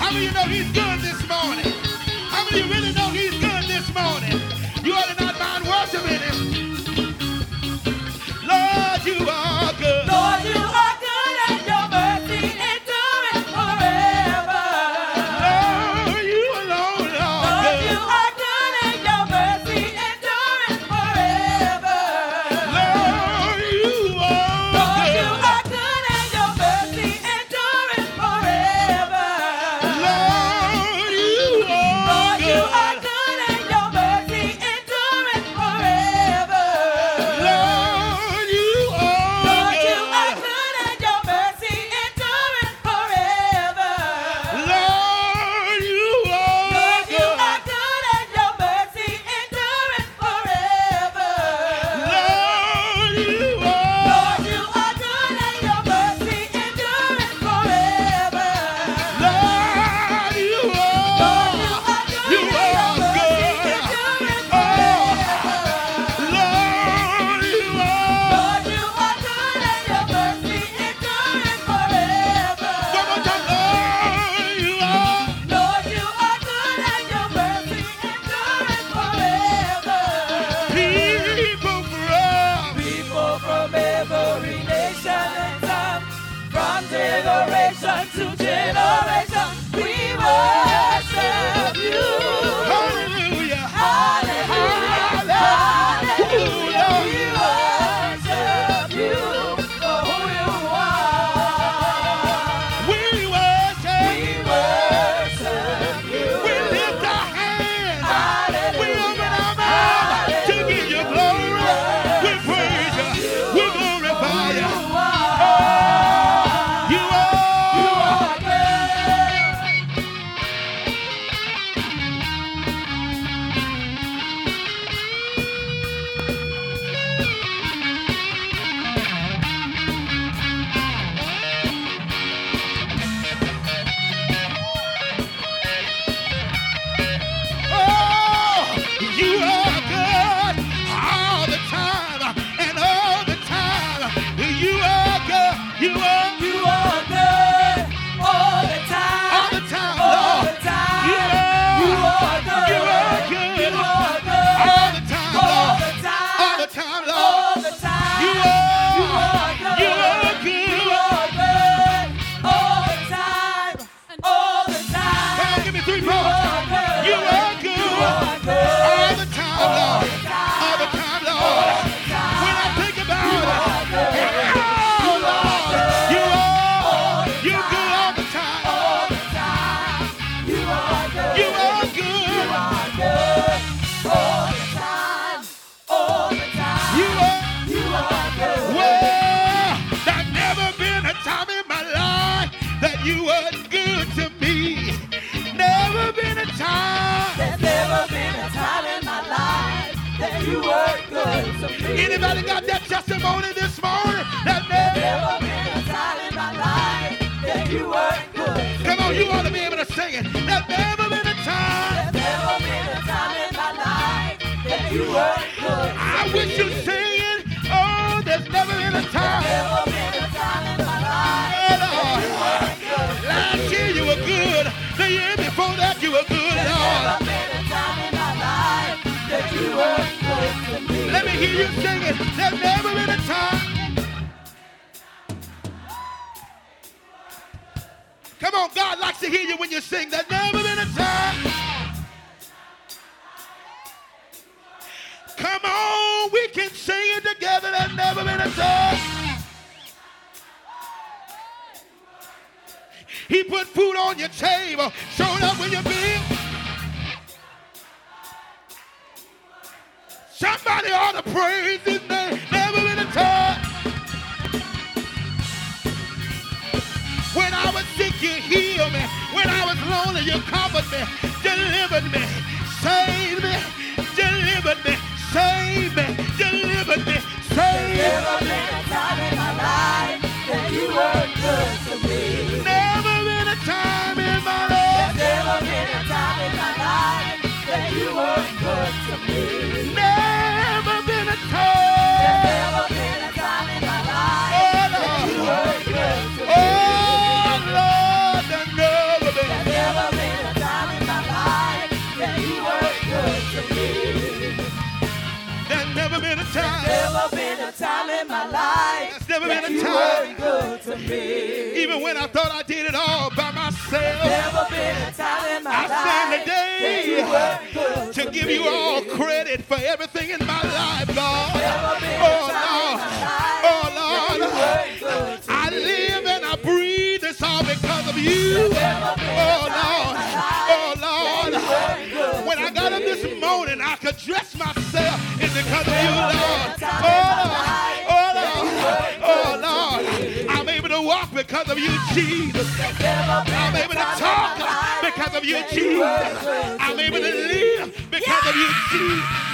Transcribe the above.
How many of you know he's good this morning? How many of you really know he's good this morning? You ought to not mind worshiping him. Lord, you are good. Lord, you are good and your mercy endureth forever. Lord, you alone are Lord, good. you are good and your mercy endureth forever. Lord, you are Lord, good. you are good and your mercy endureth forever. Lord, you are Lord, you good. are good and your mercy endureth forever. Lord, you are Lord, you are good. good and your mercy endureth forever. Lord, you are Lord, you good. are good and your mercy endureth forever. Lord, you Lord, are. you are good and your mercy endureth forever. Lord, you Lord, you are. are good You and your are mercy good. endureth Oh, forever. Lord, you are. Lord, you are good and your mercy endureth forever. One more time. Lord, you are. Lord, you are good and your mercy endureth forever. People from People from every nation and tongue, from generation to generation, we worship you. hallelujah. Hallelujah, hallelujah, we worship you for who you are. We worship. We worship you. We lift our hands. We open Hallelujah, our mouths to give you glory. We praise you. We glorify you. You are. Oh, you are good all the time and all the time. You are good. You are You are good all the time. all the time, All Lord. the time. You are. You are good. You are good. You are good. All the time, All Lord. the time. All the time, Lord. All the time. You are. You are good. You are good. You are good. All the time. All the time. Come on, give me 3 You more. are good. You are good. You are good. All the time, Lord. the time. All the time, Lord. When I think about it, oh, Lord, you are. You're good all the time. All the time. You are good. You are good. You are good. All the time. All the time. You are. You are good. Well, there's never been a time in my life that you were good to me. Never been a time. There's never been a time in my life that you were good to me. Anybody got that testimony this morning? That There's never. never been a time in my life that you were good. Come on, you ought to be able to sing it. There's never been a time. There's never been a time in my life that you were good. I wish you'd sing it. Oh, there's never been a time. Never been a time in my life Oh, that Lord. you were good. Last year you were good. The year before that you were good, There's Lord. never been a time in my life that you were good to me. Let me hear you sing it. There's never been a time. Come on, God likes to hear you when you sing. There's never been a time. Come on, we can sing it together. There's never been a time. He put food on your table, showed up when you're big. Somebody ought to praise his name. Never been a time. When I was sick, you healed me. When I was lonely, you comforted me, delivered me, saved me, delivered me, saved me, delivered me, saved me. Never been a time in my life that you were good to me. Never been a time in my life. Never been a time in my life that you were good to me. Never been a time. Never been a time in my life Oh, that you Lord. were good to me. Oh, Lord, there's never been. Never time. good to me. Even when I thought I did it all by myself. Never been a time in my I stand life that today you were good to give you all credit for everything in my life, Lord. Oh, Lord. Oh, Lord. I live and I breathe. It's all because of you. Oh, Lord. Oh, Lord. When I got up this morning, I could dress myself. It's because of you, Lord. Oh, Lord. Oh, Lord. I'm able to walk because of you, Jesus. I'm able to talk because of you, Jesus. I'm able to live because of you, Jesus.